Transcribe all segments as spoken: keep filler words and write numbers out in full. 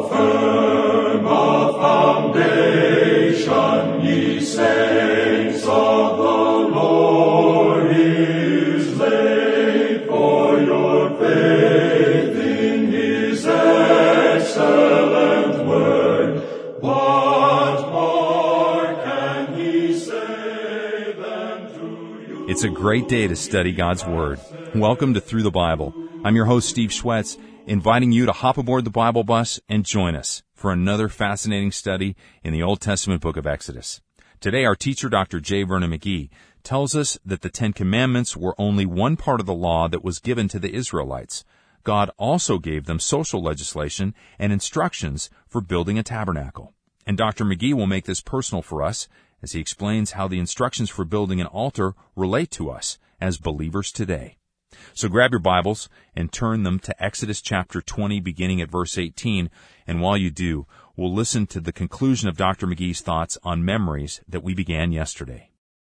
firm a foundation, ye saints of the Lord, is laid, for your faith in his excellent word. What more can he say than to you? It's a great day to study God's Word. Welcome to Through the Bible. I'm your host, Steve Schwetz, inviting you to hop aboard the Bible bus and join us for another fascinating study in the Old Testament book of Exodus. Today, our teacher, Doctor J. Vernon McGee, tells us that the Ten Commandments were only one part of the law that was given to the Israelites. God also gave them social legislation and instructions for building a tabernacle. And Doctor McGee will make this personal for us as he explains how the instructions for building an altar relate to us as believers today. So grab your Bibles and turn them to Exodus chapter twenty, beginning at verse eighteen, and while you do, we'll listen to the conclusion of Doctor McGee's thoughts on memories that we began yesterday.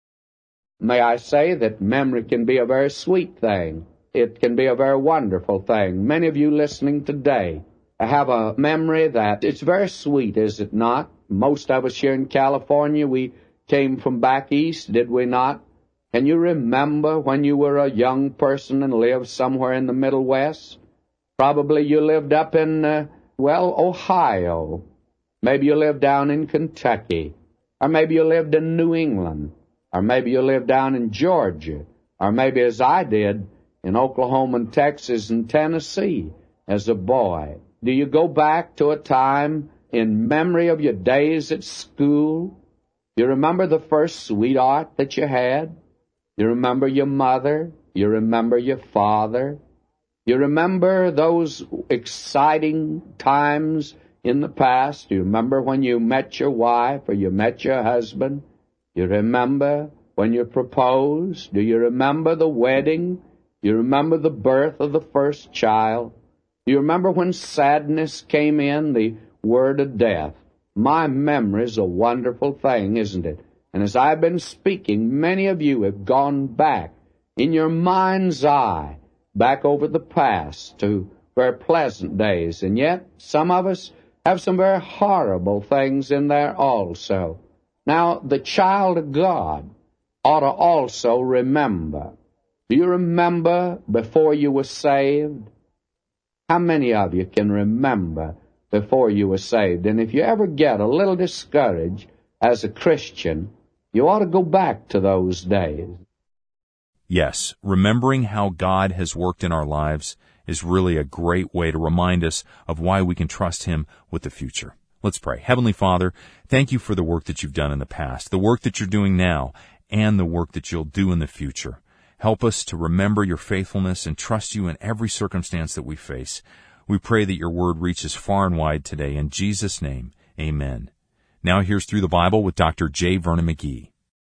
May I say that memory can be a very sweet thing. It can be a very wonderful thing. Many of you listening today have a memory that it's very sweet, is it not? Most of us here in California, we came from back east, did we not? Can you remember when you were a young person and lived somewhere in the Middle West? Probably you lived up in, uh, well, Ohio. Maybe you lived down in Kentucky. Or maybe you lived in New England. Or maybe you lived down in Georgia. Or maybe, as I did, in Oklahoma and Texas and Tennessee as a boy. Do you go back to a time in memory of your days at school? You remember the first sweetheart that you had? You remember your mother. You remember your father. You remember those exciting times in the past. You remember when you met your wife or you met your husband. You remember when you proposed. Do you remember the wedding? You remember the birth of the first child. You remember when sadness came in, the word of death. My memory is a wonderful thing, isn't it? And as I've been speaking, many of you have gone back in your mind's eye, back over the past to very pleasant days. And yet, some of us have some very horrible things in there also. Now, the child of God ought to also remember. Do you remember before you were saved? How many of you can remember before you were saved? And if you ever get a little discouraged as a Christian, you ought to go back to those days. Yes, remembering how God has worked in our lives is really a great way to remind us of why we can trust Him with the future. Let's pray. Heavenly Father, thank you for the work that you've done in the past, the work that you're doing now, and the work that you'll do in the future. Help us to remember your faithfulness and trust you in every circumstance that we face. We pray that your word reaches far and wide today. In Jesus' name, amen. Now here's Through the Bible with Doctor J. Vernon McGee.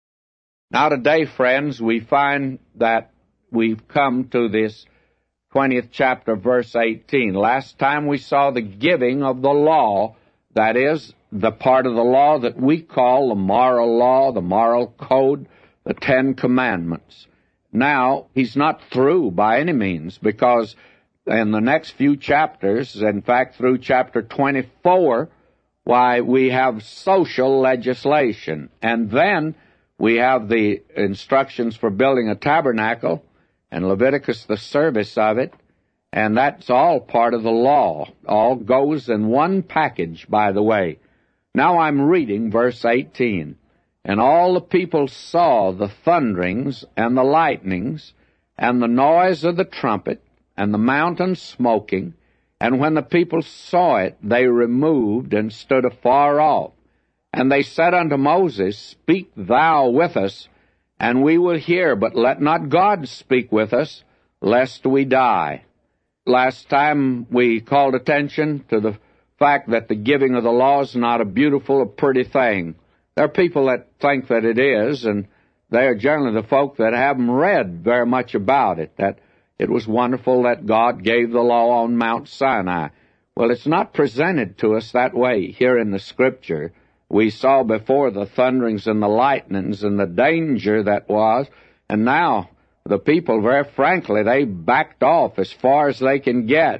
Now today, friends, we find that we've come to this twentieth chapter, verse eighteen. Last time we saw the giving of the law, that is, the part of the law that we call the moral law, the moral code, the Ten Commandments. Now, he's not through by any means, because in the next few chapters, in fact through chapter twenty-four, why, we have social legislation. And then we have the instructions for building a tabernacle, and Leviticus, the service of it, and that's all part of the law. All goes in one package, by the way. Now I'm reading verse eighteen. And all the people saw the thunderings and the lightnings and the noise of the trumpet and the mountain smoking. And when the people saw it, they removed and stood afar off. And they said unto Moses, Speak thou with us, and we will hear, but let not God speak with us, lest we die. Last time we called attention to the fact that the giving of the law is not a beautiful or pretty thing. There are people that think that it is, and they are generally the folk that haven't read very much about it, that it was wonderful that God gave the law on Mount Sinai. Well, it's not presented to us that way here in the Scripture. We saw before the thunderings and the lightnings and the danger that was, and now the people, very frankly, they backed off as far as they can get.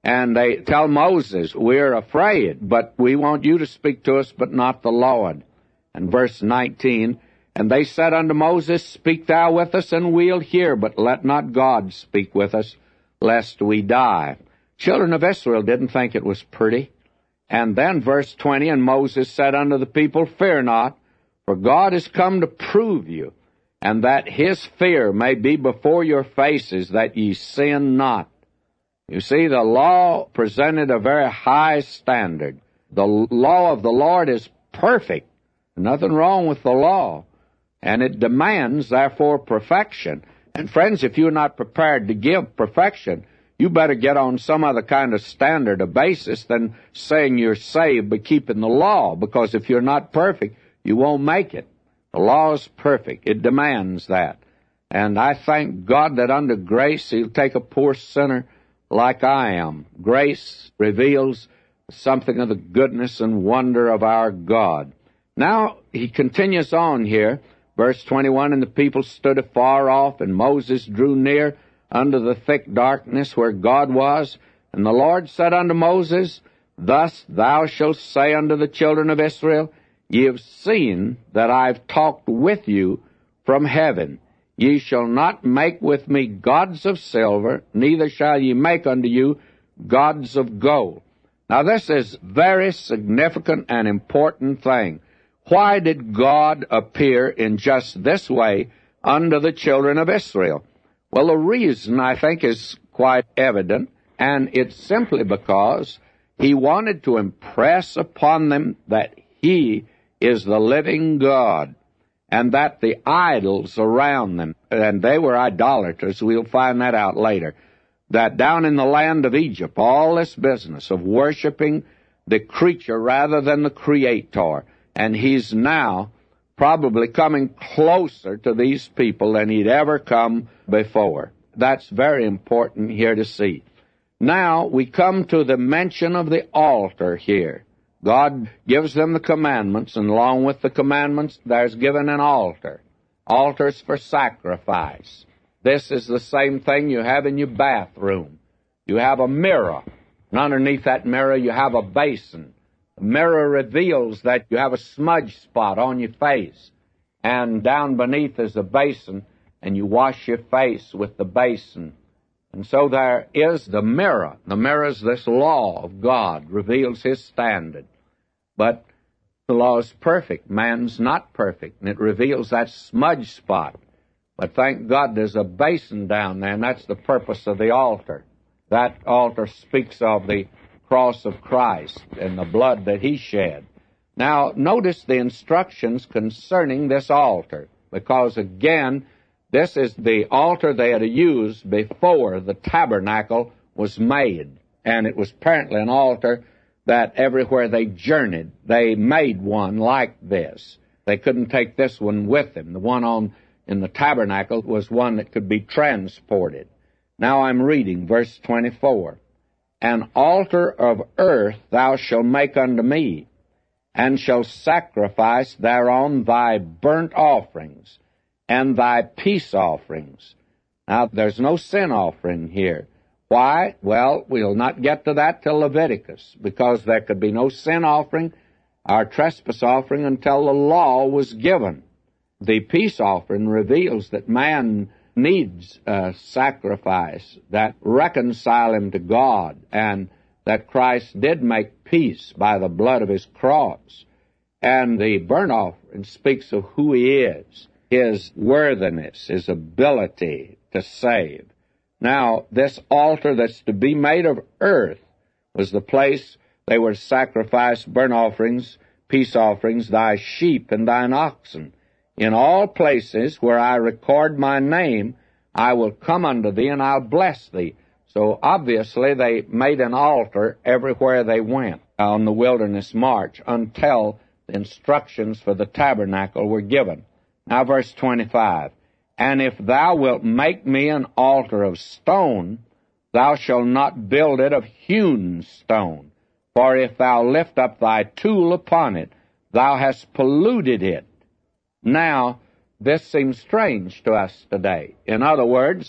And they tell Moses, we're afraid, but we want you to speak to us, but not the Lord. And verse nineteen, and they said unto Moses, speak thou with us, and we'll hear, but let not God speak with us, lest we die. Children of Israel didn't think it was pretty. And then verse twenty, and Moses said unto the people, fear not, for God is come to prove you, and that his fear may be before your faces, that ye sin not. You see, the law presented a very high standard. The law of the Lord is perfect. Nothing wrong with the law. And it demands, therefore, perfection. And friends, if you're not prepared to give perfection, you better get on some other kind of standard or basis than saying you're saved but keeping the law, because if you're not perfect, you won't make it. The law is perfect. It demands that. And I thank God that under grace he'll take a poor sinner like I am. Grace reveals something of the goodness and wonder of our God. Now, he continues on here, verse twenty-one, and the people stood afar off, and Moses drew near unto the thick darkness where God was. And the Lord said unto Moses, thus thou shalt say unto the children of Israel, ye have seen that I've talked with you from heaven. Ye shall not make with me gods of silver, neither shall ye make unto you gods of gold. Now this is very significant and important thing. Why did God appear in just this way unto the children of Israel? Well, the reason, I think, is quite evident, and it's simply because he wanted to impress upon them that he is the living God, and that the idols around them, and they were idolaters, we'll find that out later, that down in the land of Egypt, all this business of worshiping the creature rather than the Creator, and he's now probably coming closer to these people than he'd ever come before. That's very important here to see. Now we come to the mention of the altar here. God gives them the commandments, and along with the commandments, there's given an altar. Altars for sacrifice. This is the same thing you have in your bathroom. You have a mirror, and underneath that mirror you have a basin. The mirror reveals that you have a smudge spot on your face, and down beneath is a basin, and you wash your face with the basin. And so there is the mirror. The mirror is this law of God, reveals his standard. But the law is perfect. Man's not perfect, and it reveals that smudge spot. But thank God there's a basin down there, and that's the purpose of the altar. That altar speaks of the cross of Christ and the blood that he shed. Now, notice the instructions concerning this altar, because, again, this is the altar they had used before the tabernacle was made. And it was apparently an altar that everywhere they journeyed, they made one like this. They couldn't take this one with them. The one on in the tabernacle was one that could be transported. Now I'm reading verse twenty-four. An altar of earth thou shalt make unto me, and shalt sacrifice thereon thy burnt offerings, and thy peace offerings. Now, there's no sin offering here. Why? Well, we'll not get to that till Leviticus, because there could be no sin offering or trespass offering until the law was given. The peace offering reveals that man needs a sacrifice that reconcile him to God, and that Christ did make peace by the blood of his cross. And the burnt offering speaks of who he is, his worthiness, his ability to save. Now, this altar that's to be made of earth was the place they were to sacrifice burnt offerings, peace offerings, thy sheep and thine oxen. In all places where I record my name, I will come unto thee, and I'll bless thee. So obviously they made an altar everywhere they went on the wilderness march until the instructions for the tabernacle were given. Now verse twenty-five. And if thou wilt make me an altar of stone, thou shalt not build it of hewn stone. For if thou lift up thy tool upon it, thou hast polluted it. Now, this seems strange to us today. In other words,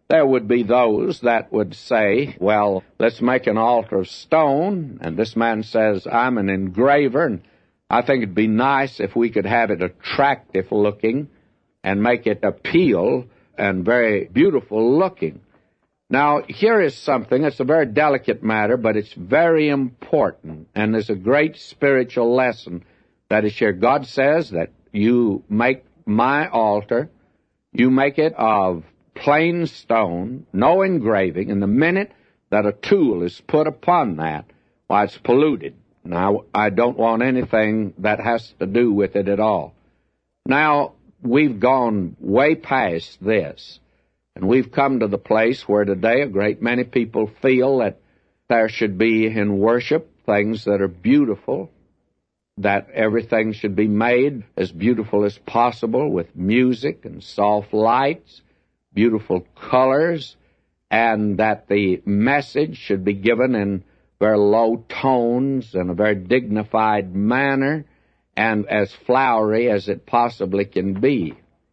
There would be those that would say, well, let's make an altar of stone, and this man says, I'm an engraver, and I think it'd be nice if we could have it attractive looking and make it appeal and very beautiful looking. Now, here is something, it's a very delicate matter, but it's very important, and there's a great spiritual lesson that is here. God says that you make my altar, you make it of plain stone, no engraving, and the minute that a tool is put upon that, why, it's polluted. Now, I don't want anything that has to do with it at all. Now, we've gone way past this, and we've come to the place where today a great many people feel that there should be in worship things that are beautiful, that everything should be made as beautiful as possible with music and soft lights, beautiful colors, and that the message should be given in very low tones and a very dignified manner and as flowery as it possibly can be.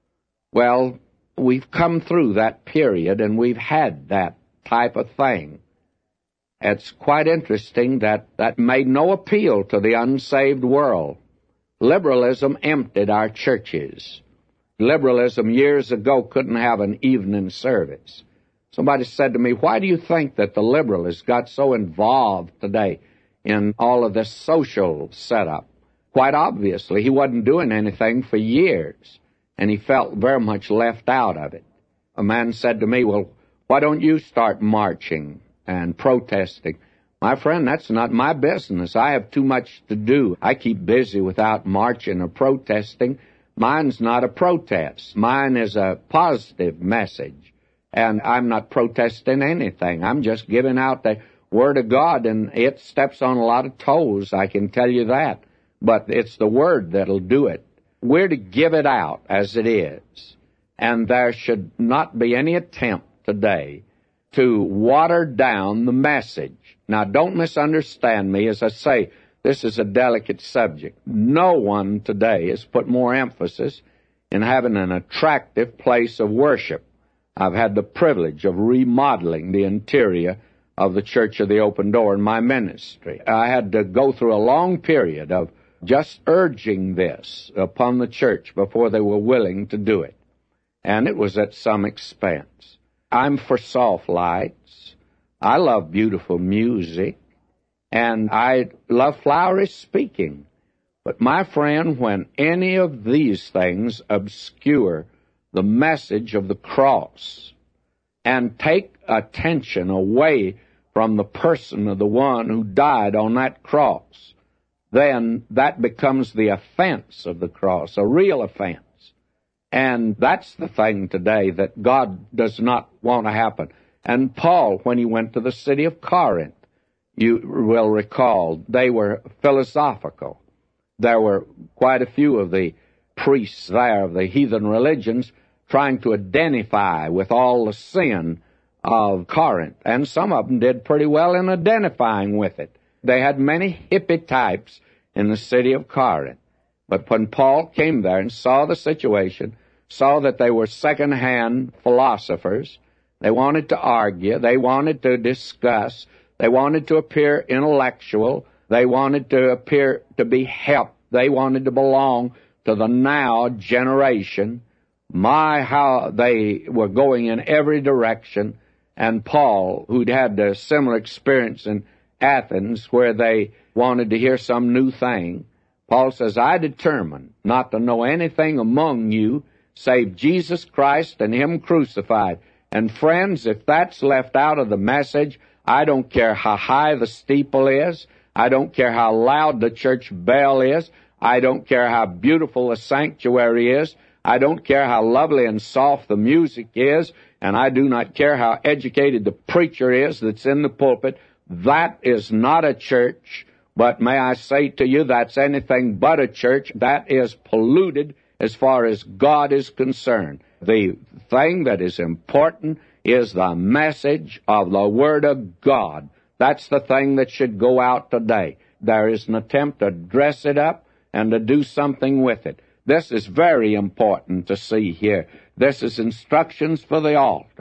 Well, we've come through that period and we've had that type of thing. It's quite interesting that that made no appeal to the unsaved world. Liberalism emptied our churches. Liberalism years ago couldn't have an evening service. Somebody said to me, why do you think that the liberal has got so involved today in all of this social setup? Quite obviously, he wasn't doing anything for years, and he felt very much left out of it. A man said to me, well, why don't you start marching and protesting? My friend, that's not my business. I have too much to do. I keep busy without marching or protesting. Mine's not a protest. Mine is a positive message. And I'm not protesting anything. I'm just giving out the Word of God, and it steps on a lot of toes, I can tell you that. But it's the Word that'll do it. We're to give it out as it is. And there should not be any attempt today to water down the message. Now, don't misunderstand me. As I say, this is a delicate subject. No one today has put more emphasis in having an attractive place of worship. I've had the privilege of remodeling the interior of the Church of the Open Door in my ministry. I had to go through a long period of just urging this upon the church before they were willing to do it. And it was at some expense. I'm for soft lights. I love beautiful music. And I love flowery speaking. But my friend, when any of these things obscure the message of the cross and take attention away from the person of the one who died on that cross, then that becomes the offense of the cross, a real offense. And that's the thing today that God does not want to happen. And Paul, when he went to the city of Corinth, you will recall, they were philosophical. There were quite a few of the priests there of the heathen religions trying to identify with all the sin of Corinth. And some of them did pretty well in identifying with it. They had many hippie types in the city of Corinth. But when Paul came there and saw the situation, saw that they were second-hand philosophers, they wanted to argue, they wanted to discuss, they wanted to appear intellectual, they wanted to appear to be helped, they wanted to belong to the now generation. My, how they were going in every direction. And Paul, who'd had a similar experience in Athens where they wanted to hear some new thing, Paul says, I determined not to know anything among you save Jesus Christ and Him crucified. And friends, if that's left out of the message, I don't care how high the steeple is. I don't care how loud the church bell is. I don't care how beautiful the sanctuary is. I don't care how lovely and soft the music is. And I do not care how educated the preacher is that's in the pulpit. That is not a church. But may I say to you, that's anything but a church. That is polluted as far as God is concerned. The thing that is important is the message of the Word of God. That's the thing that should go out today. There is an attempt to dress it up and to do something with it. This is very important to see here. This is instructions for the altar.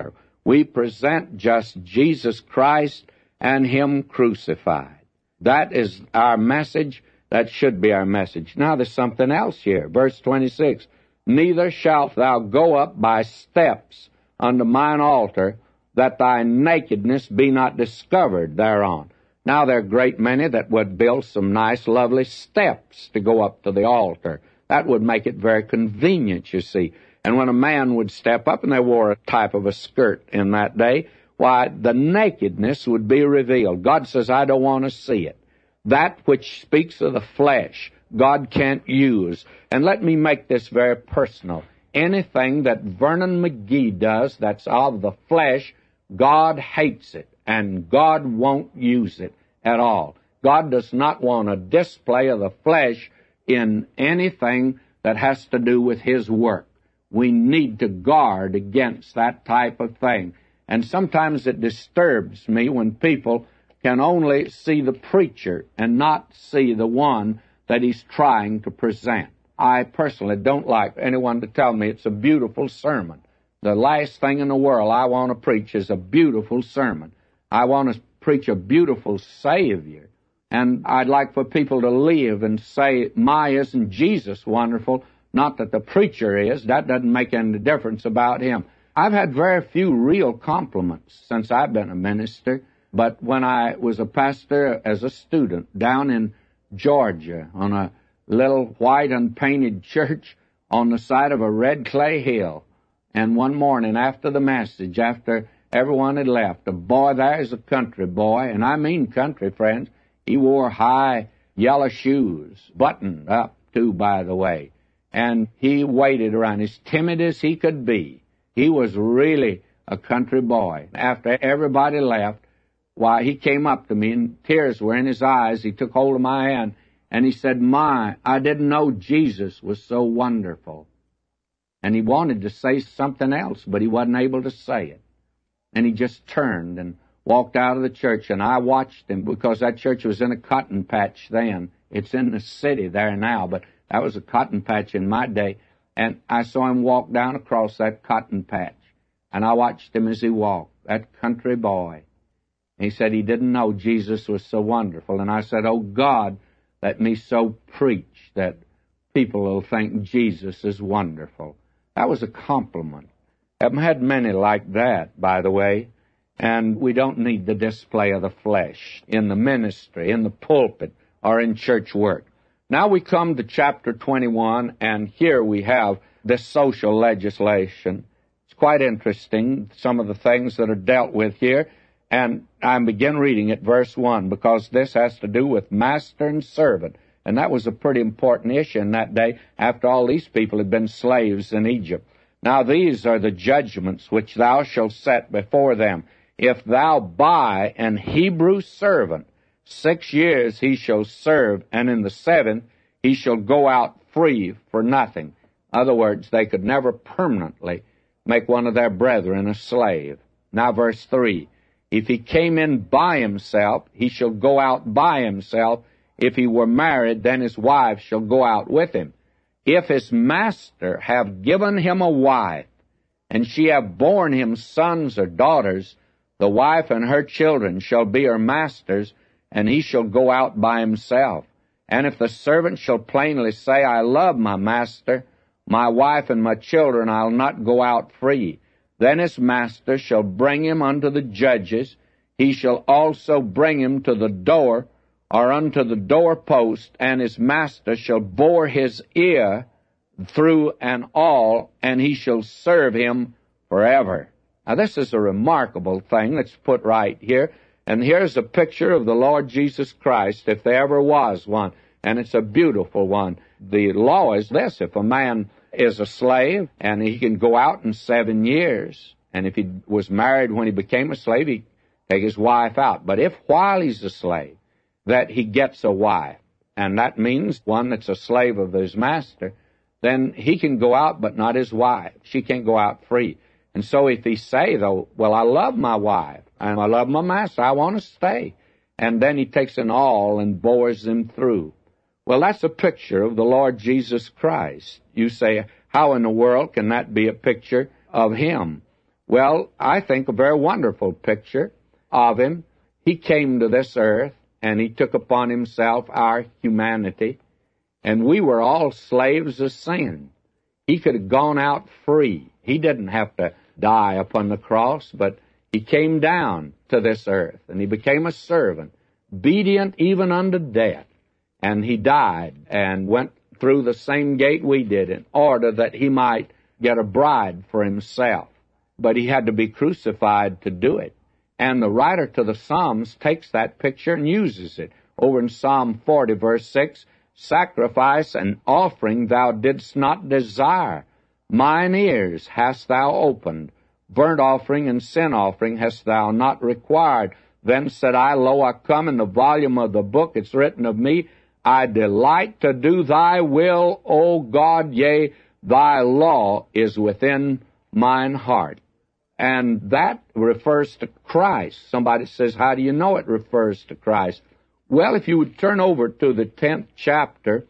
We present just Jesus Christ and Him crucified. That is our message. That should be our message. Now there's something else here. Verse twenty-six, neither shalt thou go up by steps unto mine altar, that thy nakedness be not discovered thereon. Now there are a great many that would build some nice, lovely steps to go up to the altar. That would make it very convenient, you see. And when a man would step up, and they wore a type of a skirt in that day, why, the nakedness would be revealed. God says, I don't want to see it. That which speaks of the flesh, God can't use. And let me make this very personal. Anything that Vernon McGee does that's of the flesh, God hates it, and God won't use it at all. God does not want a display of the flesh in anything that has to do with His work. We need to guard against that type of thing. And sometimes it disturbs me when people can only see the preacher and not see the one that he's trying to present. I personally don't like anyone to tell me it's a beautiful sermon. The last thing in the world I want to preach is a beautiful sermon. I want to preach a beautiful Savior. And I'd like for people to live and say, my, isn't Jesus wonderful? Not that the preacher is. That doesn't make any difference about him. I've had very few real compliments since I've been a minister. But when I was a pastor as a student down in Georgia on a little white unpainted church on the side of a red clay hill, and one morning after the message, after everyone had left, a boy there is a country boy, and I mean country, friends. He wore high yellow shoes, buttoned up, too, by the way. And he waited around, as timid as he could be. He was really a country boy. After everybody left, why, he came up to me, and tears were in his eyes. He took hold of my hand, and he said, my, I didn't know Jesus was so wonderful. And he wanted to say something else, but he wasn't able to say it. And he just turned and walked out of the church, and I watched him, because that church was in a cotton patch then. It's in the city there now, but that was a cotton patch in my day. And I saw him walk down across that cotton patch, and I watched him as he walked, that country boy. And he said he didn't know Jesus was so wonderful. And I said, oh, God, let me so preach that people will think Jesus is wonderful. That was a compliment. I've had many like that, by the way. And we don't need the display of the flesh in the ministry, in the pulpit, or in church work. Now we come to chapter twenty-one, and here we have this social legislation. It's quite interesting, some of the things that are dealt with here. And I begin reading at verse one, because this has to do with master and servant. And that was a pretty important issue in that day, after all these people had been slaves in Egypt. Now these are the judgments which thou shalt set before them. If thou buy an Hebrew servant, six years he shall serve, and in the seventh he shall go out free for nothing. In other words, they could never permanently make one of their brethren a slave. Now verse three, if he came in by himself, he shall go out by himself. If he were married, then his wife shall go out with him. If his master have given him a wife, and she have borne him sons or daughters, the wife and her children shall be her master's, and he shall go out by himself. And if the servant shall plainly say, I love my master, my wife and my children, I'll not go out free, then his master shall bring him unto the judges. He shall also bring him to the door, or unto the doorpost, and his master shall bore his ear through and all, and he shall serve him forever. Now this is a remarkable thing that's put right here. And here's a picture of the Lord Jesus Christ, if there ever was one. And it's a beautiful one. The law is this: if a man is a slave, and he can go out in seven years, and if he was married when he became a slave, he'd take his wife out. But if while he's a slave, that he gets a wife, and that means one that's a slave of his master, then he can go out, but not his wife. She can't go out free. And so if he say, though, well, I love my wife, and I love my master, I want to stay, and then he takes an awl and bores him through. Well, that's a picture of the Lord Jesus Christ. You say, how in the world can that be a picture of him? Well, I think a very wonderful picture of him. He came to this earth, and he took upon himself our humanity, and we were all slaves of sin. He could have gone out free. He didn't have to die upon the cross, but he came down to this earth, and he became a servant, obedient even unto death. And he died and went through the same gate we did in order that he might get a bride for himself. But he had to be crucified to do it. And the writer to the Psalms takes that picture and uses it. Over in Psalm forty, verse six, sacrifice and offering thou didst not desire. Mine ears hast thou opened. Burnt offering and sin offering hast thou not required. Then said I, Lo, I come. In the volume of the book it's written of me, I delight to do thy will, O God, yea, thy law is within mine heart. And that refers to Christ. Somebody says, how do you know it refers to Christ? Well, if you would turn over to the tenth chapter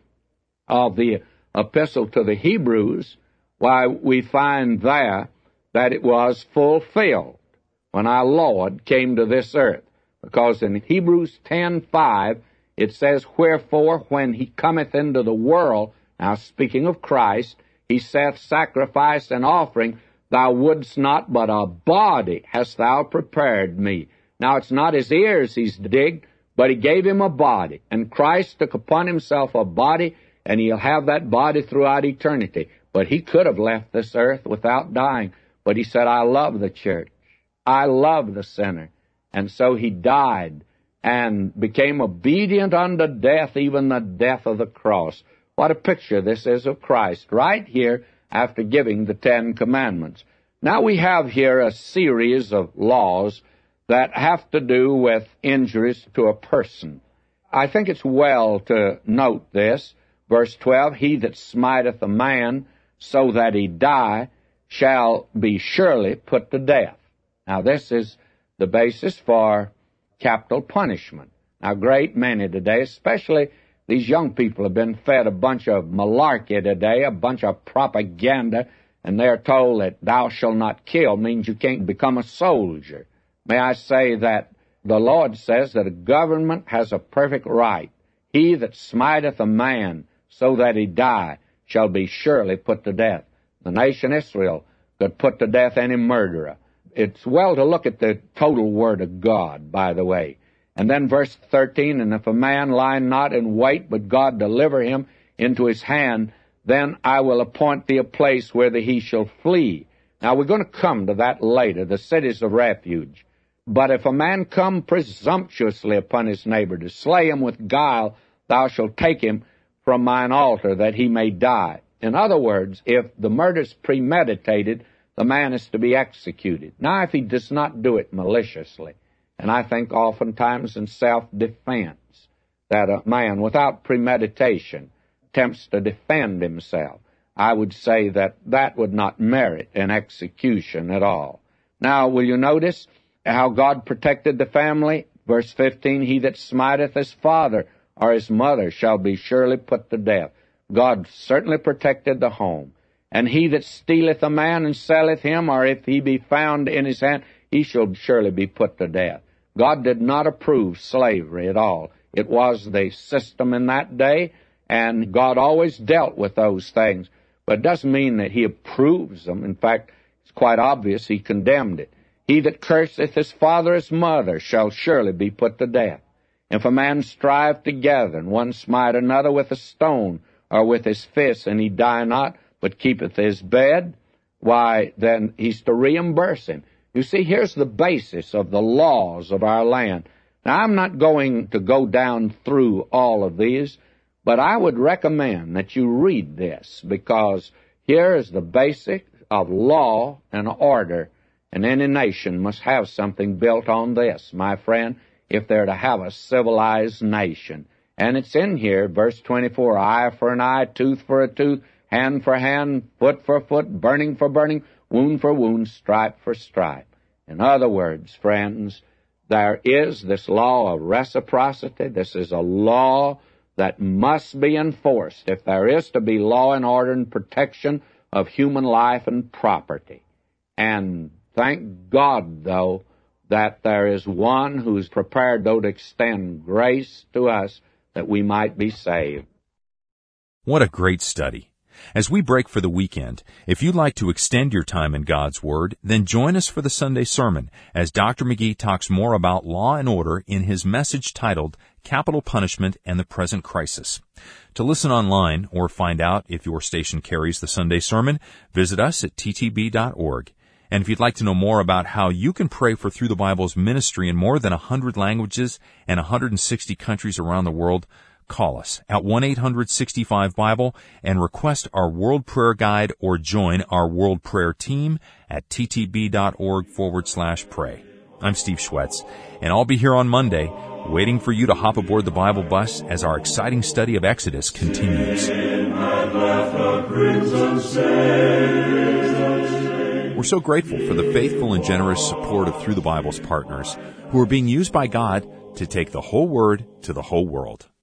of the Epistle to the Hebrews, why, we find there that it was fulfilled when our Lord came to this earth. Because in Hebrews ten five, it says, Wherefore, when he cometh into the world, now speaking of Christ, he saith, Sacrifice and offering thou wouldst not, but a body hast thou prepared me. Now, it's not his ears he's digged, but he gave him a body. And Christ took upon himself a body, and he'll have that body throughout eternity. But he could have left this earth without dying. But he said, I love the church. I love the sinner. And so he died and became obedient unto death, even the death of the cross. What a picture this is of Christ, right here after giving the Ten Commandments. Now we have here a series of laws that have to do with injuries to a person. I think it's well to note this. Verse twelve, He that smiteth a man so that he die shall be surely put to death. Now this is the basis for capital punishment. Now a great many today, especially these young people, have been fed a bunch of malarkey today, a bunch of propaganda, and they're told that thou shalt not kill means you can't become a soldier. May I say that the Lord says that a government has a perfect right. He that smiteth a man so that he die shall be surely put to death. The nation Israel could put to death any murderer. It's well to look at the total word of God, by the way. And then verse thirteen, And if a man lie not in wait, but God deliver him into his hand, then I will appoint thee a place whither he shall flee. Now we're going to come to that later, the cities of refuge. But if a man come presumptuously upon his neighbor to slay him with guile, thou shalt take him from mine altar that he may die. In other words, if the murder's premeditated, the man is to be executed. Now, if he does not do it maliciously, and I think oftentimes in self-defense, that a man without premeditation attempts to defend himself, I would say that that would not merit an execution at all. Now, will you notice how God protected the family? Verse fifteen, He that smiteth his father or his mother shall be surely put to death. God certainly protected the home. And he that stealeth a man and selleth him, or if he be found in his hand, he shall surely be put to death. God did not approve slavery at all. It was the system in that day, and God always dealt with those things. But it doesn't mean that he approves them. In fact, it's quite obvious he condemned it. He that curseth his father or his mother shall surely be put to death. If a man strive together, and one smite another with a stone, or with his fist, and he die not, but keepeth his bed, why, then he's to reimburse him. You see, here's the basis of the laws of our land. Now, I'm not going to go down through all of these, but I would recommend that you read this, because here is the basic of law and order, and any nation must have something built on this, my friend, if they're to have a civilized nation. And it's in here, verse twenty-four, eye for an eye, tooth for a tooth, hand for hand, foot for foot, burning for burning, wound for wound, stripe for stripe. In other words, friends, there is this law of reciprocity. This is a law that must be enforced if there is to be law and order and protection of human life and property. And Thank God, though, that there is one who's prepared, though, to extend grace to us that we might be saved. What a great study. As we break for the weekend, if you'd like to extend your time in God's Word, then join us for the Sunday sermon as Doctor McGee talks more about law and order in his message titled Capital Punishment and the Present Crisis. To listen online or find out if your station carries the Sunday sermon, visit us at t t b dot org. And if you'd like to know more about how you can pray for Through the Bible's ministry in more than one hundred languages and one hundred sixty countries around the world, call us at one eight hundred sixty-five Bible and request our World Prayer Guide or join our World Prayer Team at ttb.org forward slash pray. I'm Steve Schwetz, and I'll be here on Monday waiting for you to hop aboard the Bible bus as our exciting study of Exodus continues. We're so grateful for the faithful and generous support of Through the Bible's partners who are being used by God to take the whole Word to the whole world.